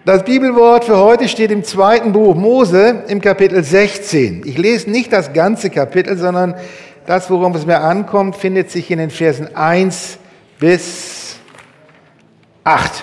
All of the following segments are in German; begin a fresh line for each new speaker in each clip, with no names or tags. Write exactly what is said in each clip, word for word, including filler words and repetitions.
Das Bibelwort für heute steht im zweiten Buch Mose im Kapitel sechzehn. Ich lese nicht das ganze Kapitel, sondern das, worum es mir ankommt, findet sich in den Versen eins bis acht.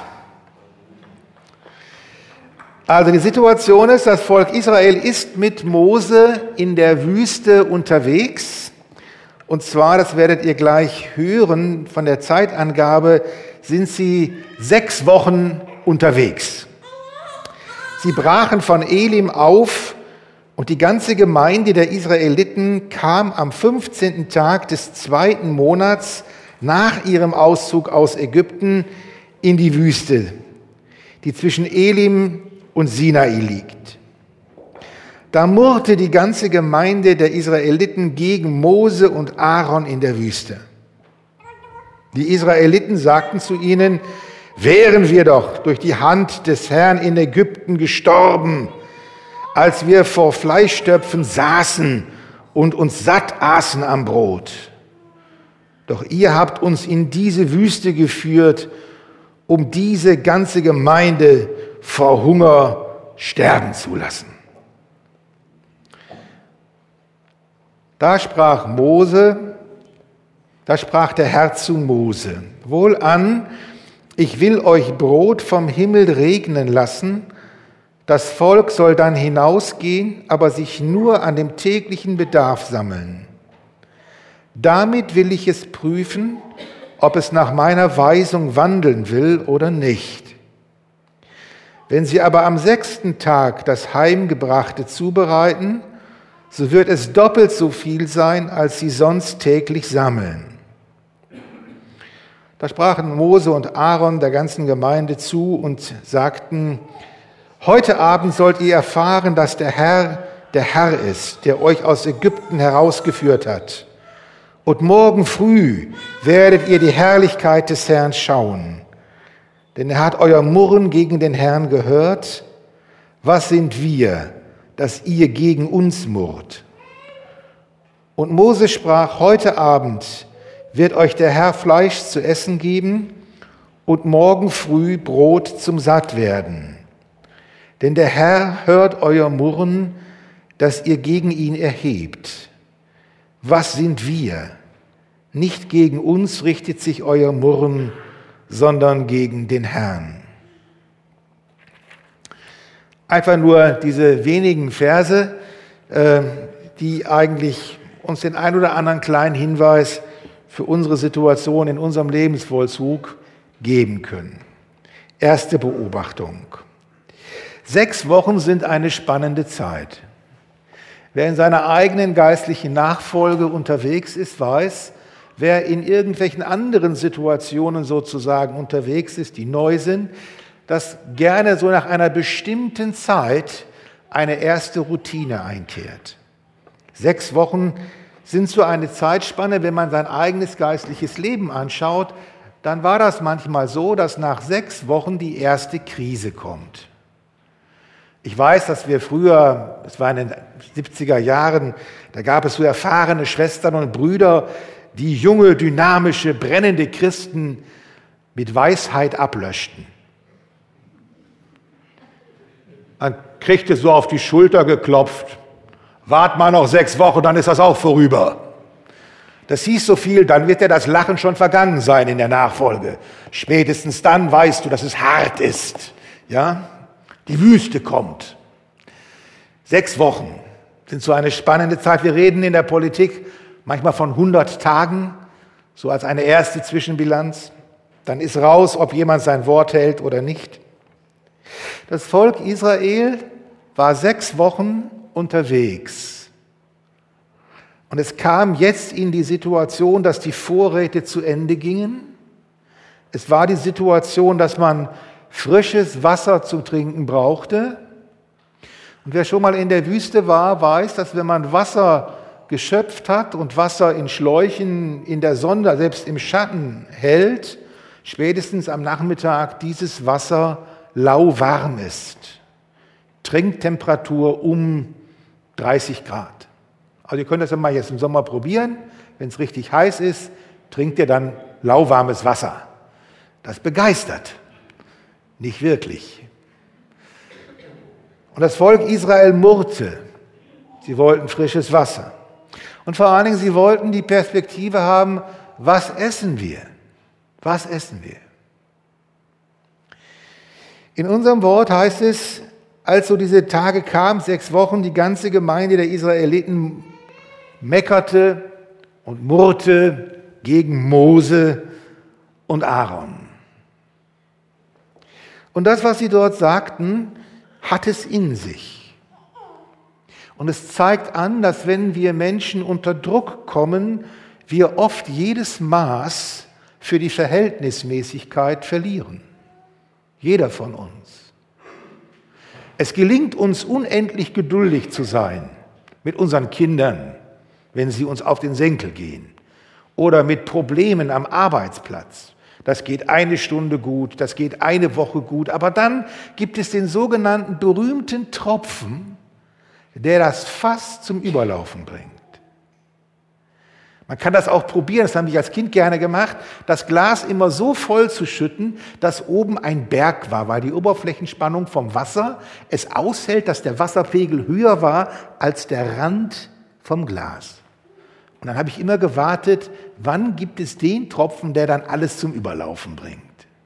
Also die Situation ist, das Volk Israel ist mit Mose in der Wüste unterwegs. Und zwar, das werdet ihr gleich hören, von der Zeitangabe sind sie sechs Wochen unterwegs. Sie brachen von Elim auf und die ganze Gemeinde der Israeliten kam am fünfzehnten Tag des zweiten Monats nach ihrem Auszug aus Ägypten in die Wüste, die zwischen Elim und Sinai liegt. Da murrte die ganze Gemeinde der Israeliten gegen Mose und Aaron in der Wüste. Die Israeliten sagten zu ihnen: Wären wir doch durch die Hand des Herrn in Ägypten gestorben, als wir vor Fleischtöpfen saßen und uns satt aßen am Brot. Doch ihr habt uns in diese Wüste geführt, um diese ganze Gemeinde vor Hunger sterben zu lassen. Da sprach Mose, da sprach der Herr zu Mose: Wohlan, ich will euch Brot vom Himmel regnen lassen. Das Volk soll dann hinausgehen, aber sich nur an dem täglichen Bedarf sammeln. Damit will ich es prüfen, ob es nach meiner Weisung wandeln will oder nicht. Wenn sie aber am sechsten Tag das Heimgebrachte zubereiten, so wird es doppelt so viel sein, als sie sonst täglich sammeln. Da sprachen Mose und Aaron der ganzen Gemeinde zu und sagten: Heute Abend sollt ihr erfahren, dass der Herr der Herr ist, der euch aus Ägypten herausgeführt hat. Und morgen früh werdet ihr die Herrlichkeit des Herrn schauen. Denn er hat euer Murren gegen den Herrn gehört. Was sind wir, dass ihr gegen uns murrt? Und Mose sprach: Heute Abend wird euch der Herr Fleisch zu essen geben und morgen früh Brot zum Sattwerden. Denn der Herr hört euer Murren, das ihr gegen ihn erhebt. Was sind wir? Nicht gegen uns richtet sich euer Murren, sondern gegen den Herrn. Einfach nur diese wenigen Verse, die eigentlich uns den ein oder anderen kleinen Hinweis für unsere Situation in unserem Lebensvollzug geben können. Erste Beobachtung. Sechs Wochen sind eine spannende Zeit. Wer in seiner eigenen geistlichen Nachfolge unterwegs ist, weiß, wer in irgendwelchen anderen Situationen sozusagen unterwegs ist, die neu sind, dass gerne so nach einer bestimmten Zeit eine erste Routine einkehrt. Sechs Wochen sind so eine Zeitspanne, wenn man sein eigenes geistliches Leben anschaut, dann war das manchmal so, dass nach sechs Wochen die erste Krise kommt. Ich weiß, dass wir früher, es war in den siebziger Jahren, da gab es so erfahrene Schwestern und Brüder, die junge, dynamische, brennende Christen mit Weisheit ablöschten. Man kriegte so auf die Schulter geklopft: Wart mal noch sechs Wochen, dann ist das auch vorüber. Das hieß so viel, dann wird ja das Lachen schon vergangen sein in der Nachfolge. Spätestens dann weißt du, dass es hart ist. Ja? Die Wüste kommt. Sechs Wochen sind so eine spannende Zeit. Wir reden in der Politik manchmal von hundert Tagen, so als eine erste Zwischenbilanz. Dann ist raus, ob jemand sein Wort hält oder nicht. Das Volk Israel war sechs Wochen unterwegs. Und es kam jetzt in die Situation, dass die Vorräte zu Ende gingen. Es war die Situation, dass man frisches Wasser zum Trinken brauchte. Und wer schon mal in der Wüste war, weiß, dass wenn man Wasser geschöpft hat und Wasser in Schläuchen in der Sonne, selbst im Schatten hält, spätestens am Nachmittag dieses Wasser lauwarm ist. Trinktemperatur um dreißig Grad. Also ihr könnt das ja mal jetzt im Sommer probieren. Wenn es richtig heiß ist, trinkt ihr dann lauwarmes Wasser. Das begeistert. Nicht wirklich. Und das Volk Israel murrte. Sie wollten frisches Wasser. Und vor allen Dingen, sie wollten die Perspektive haben, was essen wir? Was essen wir? In unserem Wort heißt es, als so diese Tage kamen, sechs Wochen, die ganze Gemeinde der Israeliten meckerte und murrte gegen Mose und Aaron. Und das, was sie dort sagten, hat es in sich. Und es zeigt an, dass wenn wir Menschen unter Druck kommen, wir oft jedes Maß für die Verhältnismäßigkeit verlieren. Jeder von uns. Es gelingt uns unendlich geduldig zu sein mit unseren Kindern, wenn sie uns auf den Senkel gehen, oder mit Problemen am Arbeitsplatz. Das geht eine Stunde gut, das geht eine Woche gut, aber dann gibt es den sogenannten berühmten Tropfen, der das Fass zum Überlaufen bringt. Man kann das auch probieren, das habe ich als Kind gerne gemacht, das Glas immer so voll zu schütten, dass oben ein Berg war, weil die Oberflächenspannung vom Wasser es aushält, dass der Wasserpegel höher war als der Rand vom Glas. Und dann habe ich immer gewartet, wann gibt es den Tropfen, der dann alles zum Überlaufen bringt.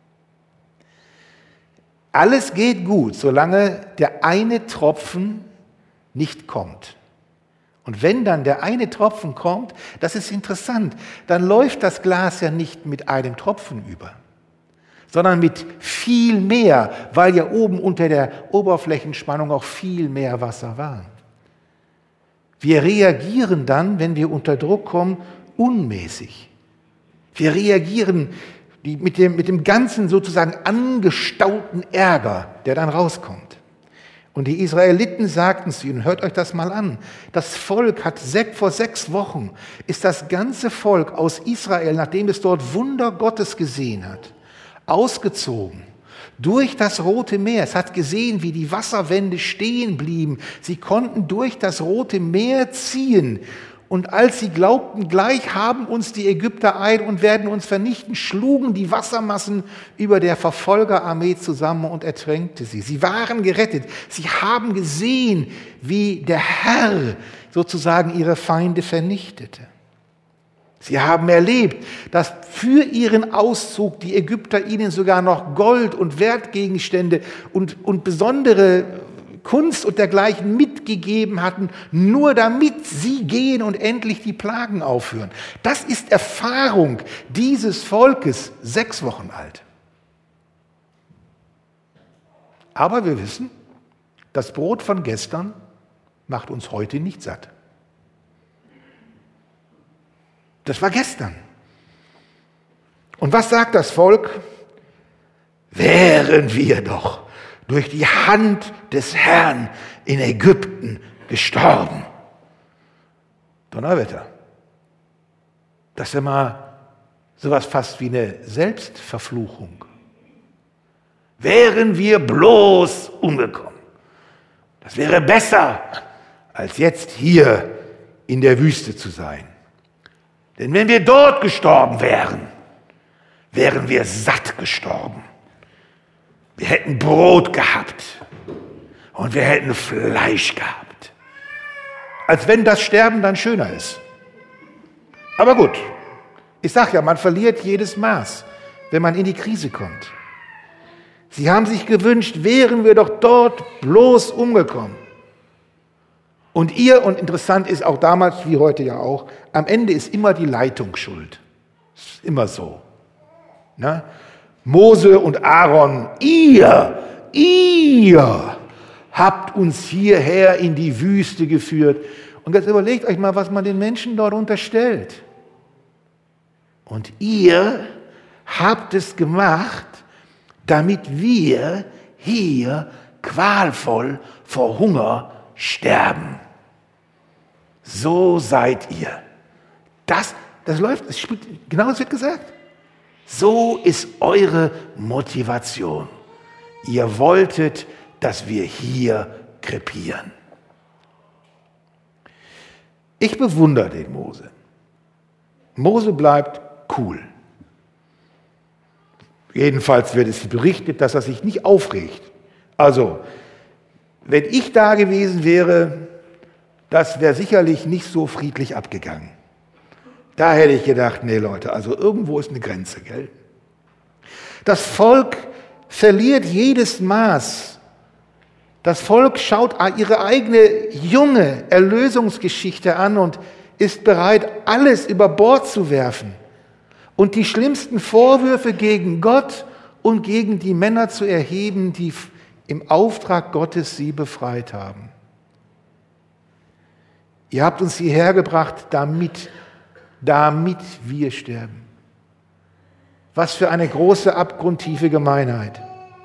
Alles geht gut, solange der eine Tropfen nicht kommt. Und wenn dann der eine Tropfen kommt, das ist interessant, dann läuft das Glas ja nicht mit einem Tropfen über, sondern mit viel mehr, weil ja oben unter der Oberflächenspannung auch viel mehr Wasser war. Wir reagieren dann, wenn wir unter Druck kommen, unmäßig. Wir reagieren mit dem, mit dem ganzen sozusagen angestauten Ärger, der dann rauskommt. Und die Israeliten sagten zu ihnen, hört euch das mal an, das Volk hat vor sechs Wochen, ist das ganze Volk aus Israel, nachdem es dort Wunder Gottes gesehen hat, ausgezogen durch das Rote Meer. Es hat gesehen, wie die Wasserwände stehen blieben. Sie konnten durch das Rote Meer ziehen. Und als sie glaubten, gleich haben uns die Ägypter ein und werden uns vernichten, schlugen die Wassermassen über der Verfolgerarmee zusammen und ertränkte sie. Sie waren gerettet. Sie haben gesehen, wie der Herr sozusagen ihre Feinde vernichtete. Sie haben erlebt, dass für ihren Auszug die Ägypter ihnen sogar noch Gold und Wertgegenstände und, und besondere Kunst und dergleichen mitgegeben hatten, nur damit sie gehen und endlich die Plagen aufhören. Das ist Erfahrung dieses Volkes, sechs Wochen alt. Aber wir wissen, das Brot von gestern macht uns heute nicht satt. Das war gestern. Und was sagt das Volk? Wären wir doch durch die Hand des Herrn in Ägypten gestorben. Donnerwetter. Das ist ja mal sowas fast wie eine Selbstverfluchung. Wären wir bloß umgekommen. Das wäre besser, als jetzt hier in der Wüste zu sein. Denn wenn wir dort gestorben wären, wären wir satt gestorben. Wir hätten Brot gehabt und wir hätten Fleisch gehabt. Als wenn das Sterben dann schöner ist. Aber gut, ich sage ja, man verliert jedes Maß, wenn man in die Krise kommt. Sie haben sich gewünscht, wären wir doch dort bloß umgekommen. Und ihr, und interessant ist auch damals wie heute ja auch, am Ende ist immer die Leitung schuld. Ist immer so. Ne? Mose und Aaron, ihr, ihr habt uns hierher in die Wüste geführt. Und jetzt überlegt euch mal, was man den Menschen dort unterstellt. Und ihr habt es gemacht, damit wir hier qualvoll vor Hunger sterben. So seid ihr. Das, das läuft, das spielt, genau das wird gesagt. So ist eure Motivation. Ihr wolltet, dass wir hier krepieren. Ich bewundere den Mose. Mose bleibt cool. Jedenfalls wird es berichtet, dass er sich nicht aufregt. Also, wenn ich da gewesen wäre, das wäre sicherlich nicht so friedlich abgegangen. Da hätte ich gedacht, nee Leute, also irgendwo ist eine Grenze, gell? Das Volk verliert jedes Maß. Das Volk schaut ihre eigene junge Erlösungsgeschichte an und ist bereit, alles über Bord zu werfen und die schlimmsten Vorwürfe gegen Gott und gegen die Männer zu erheben, die im Auftrag Gottes sie befreit haben. Ihr habt uns hierher gebracht, damit, damit wir sterben. Was für eine große, abgrundtiefe Gemeinheit.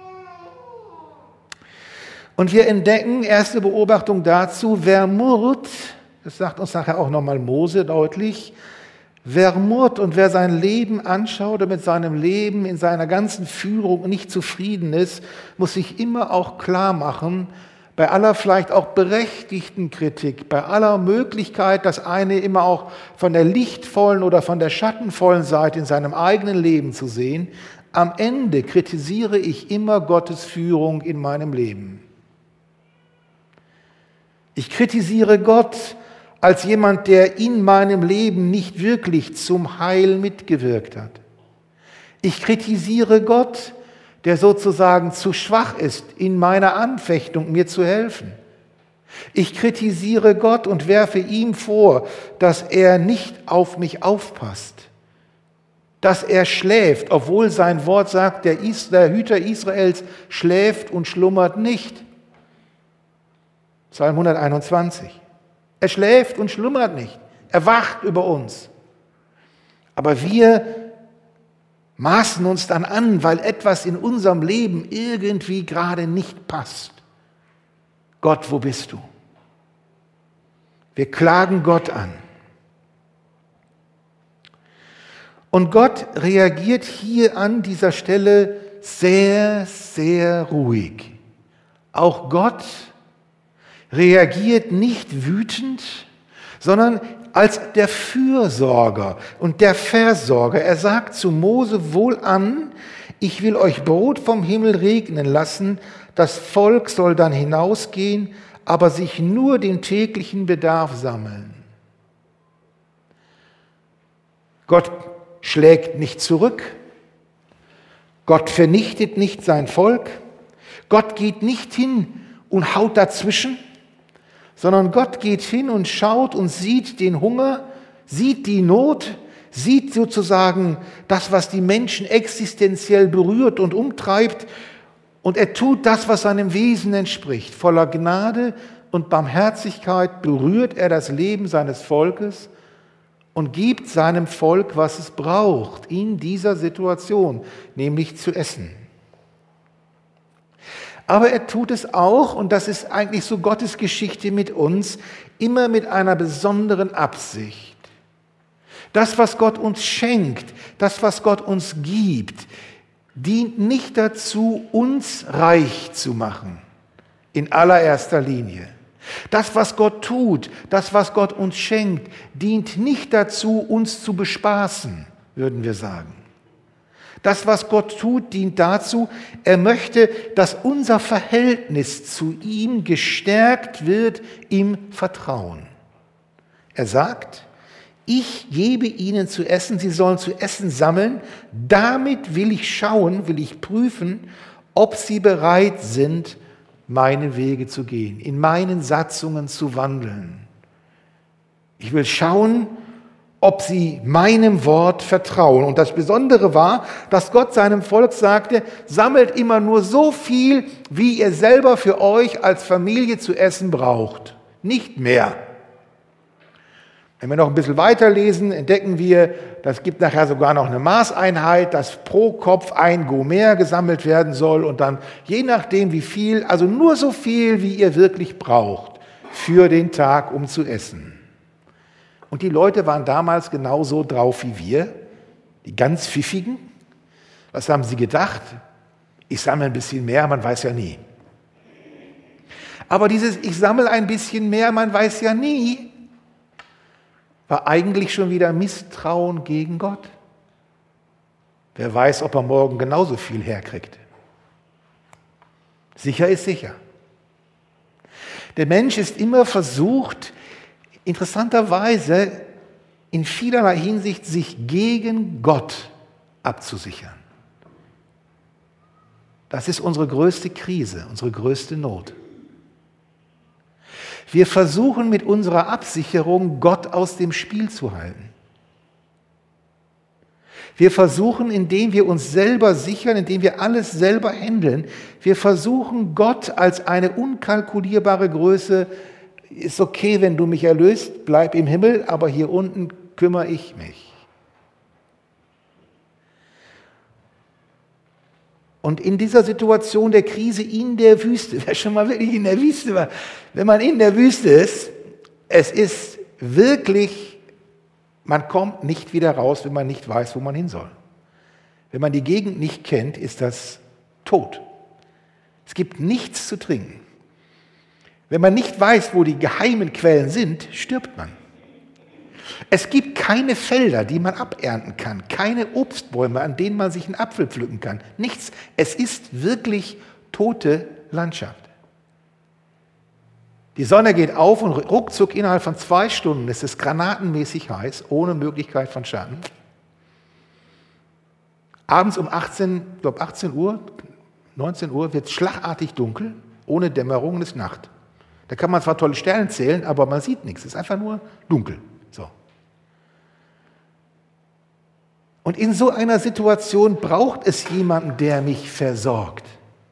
Und wir entdecken, erste Beobachtung dazu, wer murrt, das sagt uns nachher auch nochmal Mose deutlich, wer murrt und wer sein Leben anschaut und mit seinem Leben in seiner ganzen Führung nicht zufrieden ist, muss sich immer auch klar machen, bei aller vielleicht auch berechtigten Kritik, bei aller Möglichkeit, das eine immer auch von der lichtvollen oder von der schattenvollen Seite in seinem eigenen Leben zu sehen, am Ende kritisiere ich immer Gottes Führung in meinem Leben. Ich kritisiere Gott als jemand, der in meinem Leben nicht wirklich zum Heil mitgewirkt hat. Ich kritisiere Gott, der sozusagen zu schwach ist, in meiner Anfechtung mir zu helfen. Ich kritisiere Gott und werfe ihm vor, dass er nicht auf mich aufpasst, dass er schläft, obwohl sein Wort sagt, der, Is- der Hüter Israels schläft und schlummert nicht. Psalm hunderteinundzwanzig. Er schläft und schlummert nicht. Er wacht über uns. Aber wir maßen uns dann an, weil etwas in unserem Leben irgendwie gerade nicht passt. Gott, wo bist du? Wir klagen Gott an. Und Gott reagiert hier an dieser Stelle sehr, sehr ruhig. Auch Gott reagiert nicht wütend, sondern als der Fürsorger und der Versorger. Er sagt zu Mose wohlan, ich will euch Brot vom Himmel regnen lassen, das Volk soll dann hinausgehen, aber sich nur den täglichen Bedarf sammeln. Gott schlägt nicht zurück, Gott vernichtet nicht sein Volk, Gott geht nicht hin und haut dazwischen, sondern Gott geht hin und schaut und sieht den Hunger, sieht die Not, sieht sozusagen das, was die Menschen existenziell berührt und umtreibt, und er tut das, was seinem Wesen entspricht. Voller Gnade und Barmherzigkeit berührt er das Leben seines Volkes und gibt seinem Volk, was es braucht in dieser Situation, nämlich zu essen. Aber er tut es auch, und das ist eigentlich so Gottes Geschichte mit uns, immer mit einer besonderen Absicht. Das, was Gott uns schenkt, das, was Gott uns gibt, dient nicht dazu, uns reich zu machen, in allererster Linie. Das, was Gott tut, das, was Gott uns schenkt, dient nicht dazu, uns zu bespaßen, würden wir sagen. Das, was Gott tut, dient dazu, er möchte, dass unser Verhältnis zu ihm gestärkt wird im Vertrauen. Er sagt, ich gebe ihnen zu essen, sie sollen zu essen sammeln, damit will ich schauen, will ich prüfen, ob sie bereit sind, meine Wege zu gehen, in meinen Satzungen zu wandeln. Ich will schauen, ob sie meinem Wort vertrauen. Und das Besondere war, dass Gott seinem Volk sagte, sammelt immer nur so viel, wie ihr selber für euch als Familie zu essen braucht. Nicht mehr. Wenn wir noch ein bisschen weiterlesen, entdecken wir, das gibt nachher sogar noch eine Maßeinheit, dass pro Kopf ein Gomer gesammelt werden soll und dann je nachdem wie viel, also nur so viel, wie ihr wirklich braucht für den Tag, um zu essen. Und die Leute waren damals genauso drauf wie wir, die ganz Pfiffigen. Was haben sie gedacht? Ich sammle ein bisschen mehr, man weiß ja nie. Aber dieses Ich sammle ein bisschen mehr, man weiß ja nie, war eigentlich schon wieder Misstrauen gegen Gott. Wer weiß, ob er morgen genauso viel herkriegt. Sicher ist sicher. Der Mensch ist immer versucht, interessanterweise in vielerlei Hinsicht sich gegen Gott abzusichern. Das ist unsere größte Krise, unsere größte Not. Wir versuchen mit unserer Absicherung, Gott aus dem Spiel zu halten. Wir versuchen, indem wir uns selber sichern, indem wir alles selber handeln, wir versuchen Gott als eine unkalkulierbare Größe, ist okay, wenn du mich erlöst, bleib im Himmel, aber hier unten kümmere ich mich. Und in dieser Situation der Krise in der Wüste, wer schon mal wirklich in der Wüste war, wenn man in der Wüste ist, es ist wirklich, man kommt nicht wieder raus, wenn man nicht weiß, wo man hin soll. Wenn man die Gegend nicht kennt, ist das tot. Es gibt nichts zu trinken. Wenn man nicht weiß, wo die geheimen Quellen sind, stirbt man. Es gibt keine Felder, die man abernten kann, keine Obstbäume, an denen man sich einen Apfel pflücken kann. Nichts. Es ist wirklich tote Landschaft. Die Sonne geht auf und ruckzuck innerhalb von zwei Stunden ist es granatenmäßig heiß, ohne Möglichkeit von Schatten. Abends um achtzehn, ich glaube achtzehn Uhr, neunzehn Uhr wird es schlagartig dunkel, ohne Dämmerung, es ist Nacht. Da kann man zwar tolle Sterne zählen, aber man sieht nichts, es ist einfach nur dunkel. So. Und in so einer Situation braucht es jemanden, der mich versorgt.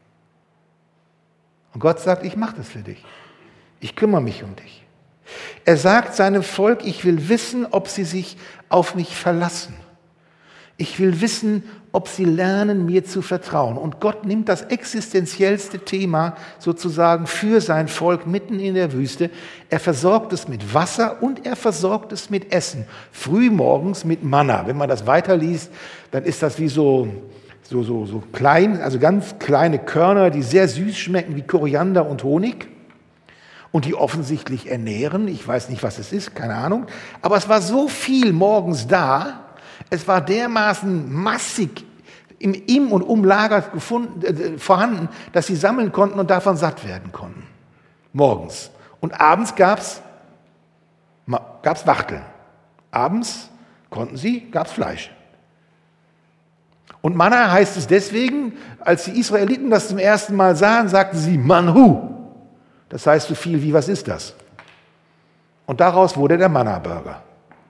Und Gott sagt, ich mache das für dich. Ich kümmere mich um dich. Er sagt seinem Volk, ich will wissen, ob sie sich auf mich verlassen. Ich will wissen, ob sie lernen, mir zu vertrauen. Und Gott nimmt das existenziellste Thema sozusagen für sein Volk mitten in der Wüste. Er versorgt es mit Wasser und er versorgt es mit Essen. Frühmorgens mit Manna. Wenn man das weiterliest, dann ist das wie so, so, so, so klein, also ganz kleine Körner, die sehr süß schmecken wie Koriander und Honig. Und die offensichtlich ernähren. Ich weiß nicht, was es ist, keine Ahnung. Aber es war so viel morgens da, es war dermaßen massig im, im und um Lager gefunden, äh, vorhanden, dass sie sammeln konnten und davon satt werden konnten. Morgens. Und abends gab es gab's Wachteln. Abends konnten sie, gab es Fleisch. Und Manna heißt es deswegen, als die Israeliten das zum ersten Mal sahen, sagten sie Manhu. Das heißt so viel wie, was ist das? Und daraus wurde der Manna-Burger.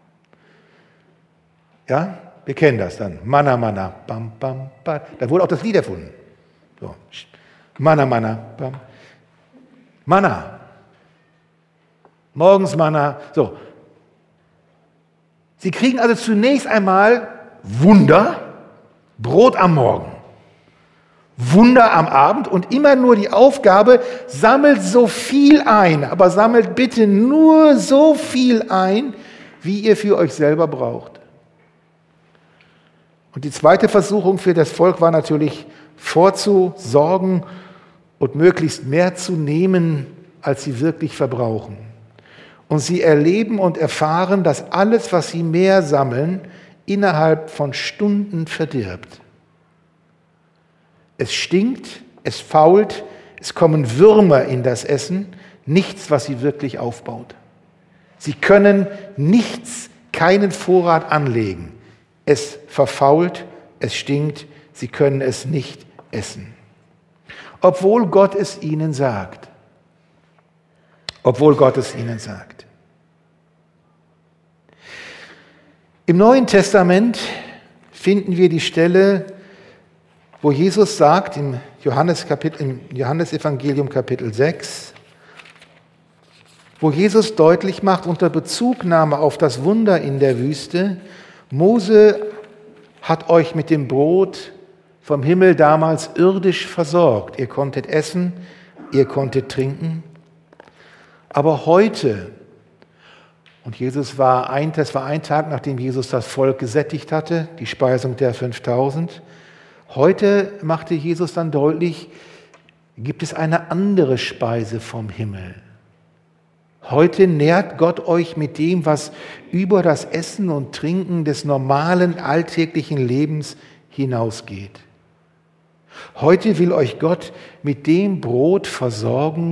Ja, wir kennen das dann. Manna, Manna, bam, bam, bam. Da wurde auch das Lied erfunden. So. Manna, Manna, bam. Manna. Morgens Manna. So. Sie kriegen also zunächst einmal Wunder, Brot am Morgen. Wunder am Abend und immer nur die Aufgabe, sammelt so viel ein, aber sammelt bitte nur so viel ein, wie ihr für euch selber braucht. Und die zweite Versuchung für das Volk war natürlich vorzusorgen und möglichst mehr zu nehmen, als sie wirklich verbrauchen. Und sie erleben und erfahren, dass alles, was sie mehr sammeln, innerhalb von Stunden verdirbt. Es stinkt, es fault, es kommen Würmer in das Essen, nichts, was sie wirklich aufbaut. Sie können nichts, keinen Vorrat anlegen. Es verfault, es stinkt, sie können es nicht essen. Obwohl Gott es ihnen sagt. Obwohl Gott es ihnen sagt. Im Neuen Testament finden wir die Stelle, wo Jesus sagt, im, Johannes Kapitel, im Johannesevangelium Kapitel sechs, wo Jesus deutlich macht, unter Bezugnahme auf das Wunder in der Wüste, Mose hat euch mit dem Brot vom Himmel damals irdisch versorgt. Ihr konntet essen, ihr konntet trinken. Aber heute, und Jesus war ein, das war ein Tag, nachdem Jesus das Volk gesättigt hatte, die Speisung der fünftausend, heute machte Jesus dann deutlich, gibt es eine andere Speise vom Himmel. Heute nährt Gott euch mit dem, was über das Essen und Trinken des normalen, alltäglichen Lebens hinausgeht. Heute will euch Gott mit dem Brot versorgen,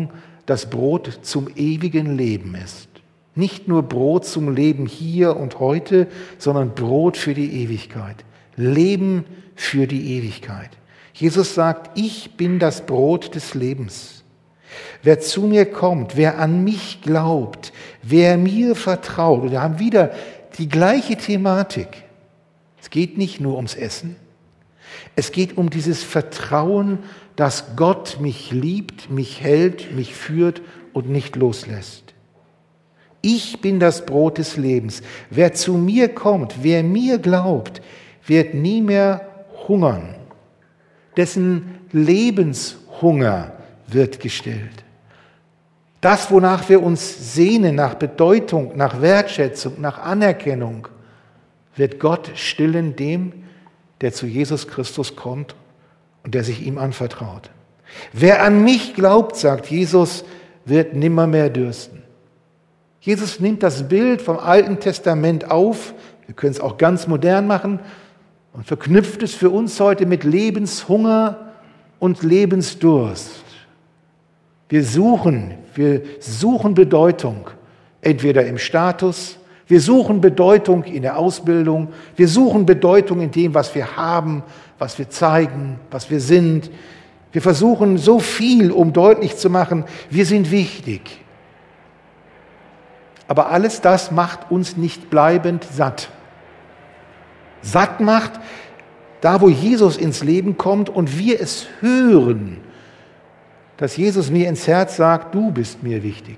das Brot zum ewigen Leben ist. Nicht nur Brot zum Leben hier und heute, sondern Brot für die Ewigkeit. Leben für die Ewigkeit. Jesus sagt, ich bin das Brot des Lebens. Wer zu mir kommt, wer an mich glaubt, wer mir vertraut, und wir haben wieder die gleiche Thematik. Es geht nicht nur ums Essen. Es geht um dieses Vertrauen, dass Gott mich liebt, mich hält, mich führt und nicht loslässt. Ich bin das Brot des Lebens. Wer zu mir kommt, wer mir glaubt, wird nie mehr hungern. Dessen Lebenshunger wird gestillt. Das, wonach wir uns sehnen, nach Bedeutung, nach Wertschätzung, nach Anerkennung, wird Gott stillen dem, der zu Jesus Christus kommt und der sich ihm anvertraut. Wer an mich glaubt, sagt Jesus, wird nimmermehr dürsten. Jesus nimmt das Bild vom Alten Testament auf, wir können es auch ganz modern machen, und verknüpft es für uns heute mit Lebenshunger und Lebensdurst. Wir suchen, wir suchen Bedeutung, entweder im Status, wir suchen Bedeutung in der Ausbildung, wir suchen Bedeutung in dem, was wir haben, was wir zeigen, was wir sind. Wir versuchen so viel, um deutlich zu machen, wir sind wichtig. Aber alles das macht uns nicht bleibend satt. Satt macht, da wo Jesus ins Leben kommt und wir es hören, dass Jesus mir ins Herz sagt, du bist mir wichtig.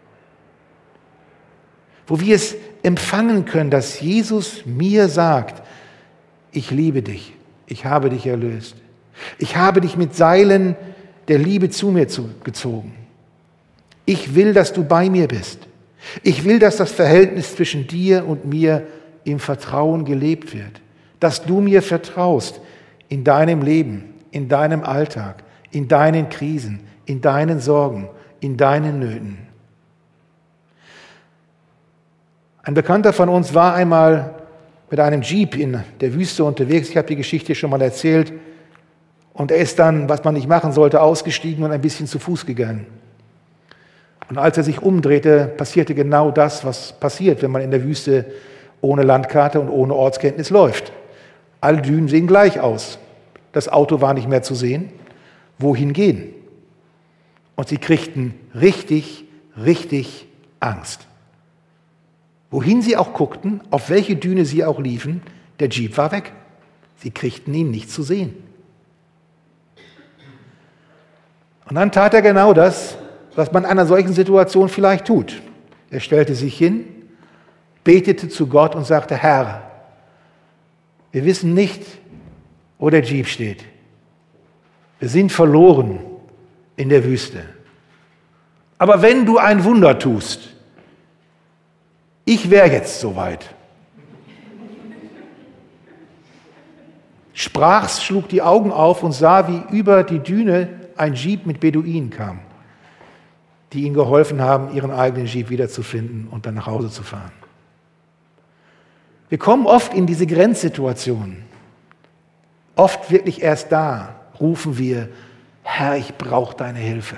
Wo wir es empfangen können, dass Jesus mir sagt, ich liebe dich, ich habe dich erlöst. Ich habe dich mit Seilen der Liebe zu mir gezogen. Ich will, dass du bei mir bist. Ich will, dass das Verhältnis zwischen dir und mir im Vertrauen gelebt wird. Dass du mir vertraust in deinem Leben, in deinem Alltag, in deinen Krisen, in deinen Sorgen, in deinen Nöten. Ein Bekannter von uns war einmal mit einem Jeep in der Wüste unterwegs. Ich habe die Geschichte schon mal erzählt. Und er ist dann, was man nicht machen sollte, ausgestiegen und ein bisschen zu Fuß gegangen. Und als er sich umdrehte, passierte genau das, was passiert, wenn man in der Wüste ohne Landkarte und ohne Ortskenntnis läuft. Alle Dünen sehen gleich aus. Das Auto war nicht mehr zu sehen. Wohin gehen? Und sie kriegten richtig, richtig Angst. Wohin sie auch guckten, auf welche Düne sie auch liefen, der Jeep war weg. Sie kriegten ihn nicht zu sehen. Und dann tat er genau das, was man in einer solchen Situation vielleicht tut. Er stellte sich hin, betete zu Gott und sagte, Herr, wir wissen nicht, wo der Jeep steht. Wir sind verloren in der Wüste. Aber wenn du ein Wunder tust, ich wäre jetzt soweit. Sprach's, schlug die Augen auf und sah, wie über die Düne ein Jeep mit Beduinen kam, die ihnen geholfen haben, ihren eigenen Jeep wiederzufinden und dann nach Hause zu fahren. Wir kommen oft in diese Grenzsituationen. Oft wirklich erst da rufen wir, Herr, ich brauche deine Hilfe.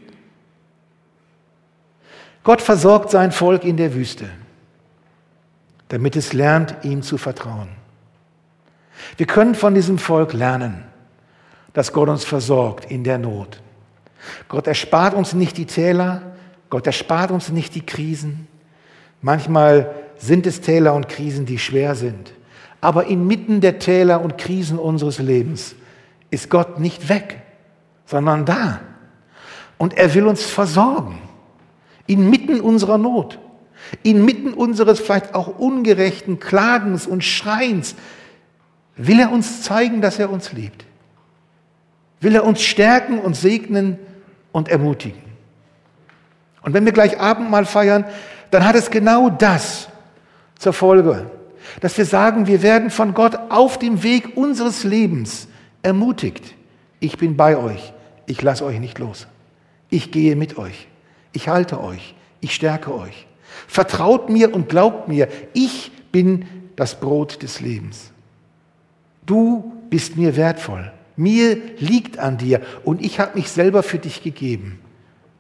Gott versorgt sein Volk in der Wüste, damit es lernt, ihm zu vertrauen. Wir können von diesem Volk lernen, dass Gott uns versorgt in der Not. Gott erspart uns nicht die Täler, Gott erspart uns nicht die Krisen. Manchmal sind es Täler und Krisen, die schwer sind. Aber inmitten der Täler und Krisen unseres Lebens ist Gott nicht weg, sondern da. Und er will uns versorgen, inmitten unserer Not, inmitten unseres vielleicht auch ungerechten Klagens und Schreins, will er uns zeigen, dass er uns liebt. Will er uns stärken und segnen und ermutigen. Und wenn wir gleich Abendmahl feiern, dann hat es genau das zur Folge, dass wir sagen, wir werden von Gott auf dem Weg unseres Lebens ermutigt. Ich bin bei euch, ich lasse euch nicht los. Ich gehe mit euch, ich halte euch, ich stärke euch. Vertraut mir und glaubt mir, ich bin das Brot des Lebens. Du bist mir wertvoll. Mir liegt an dir und ich habe mich selber für dich gegeben,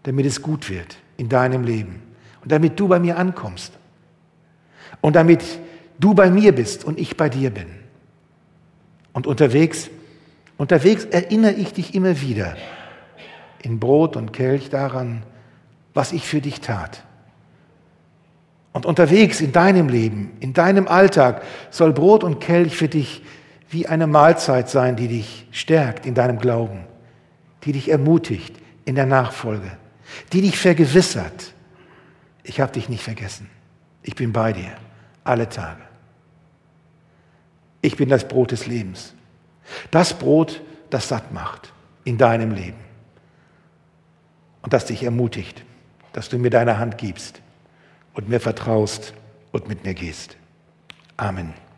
damit es gut wird in deinem Leben und damit du bei mir ankommst und damit du bei mir bist und ich bei dir bin. Und unterwegs, unterwegs erinnere ich dich immer wieder in Brot und Kelch daran, was ich für dich tat. Und unterwegs in deinem Leben, in deinem Alltag soll Brot und Kelch für dich wie eine Mahlzeit sein, die dich stärkt in deinem Glauben, die dich ermutigt in der Nachfolge, die dich vergewissert. Ich habe dich nicht vergessen. Ich bin bei dir alle Tage. Ich bin das Brot des Lebens. Das Brot, das satt macht in deinem Leben und das dich ermutigt, dass du mir deine Hand gibst und mir vertraust und mit mir gehst. Amen.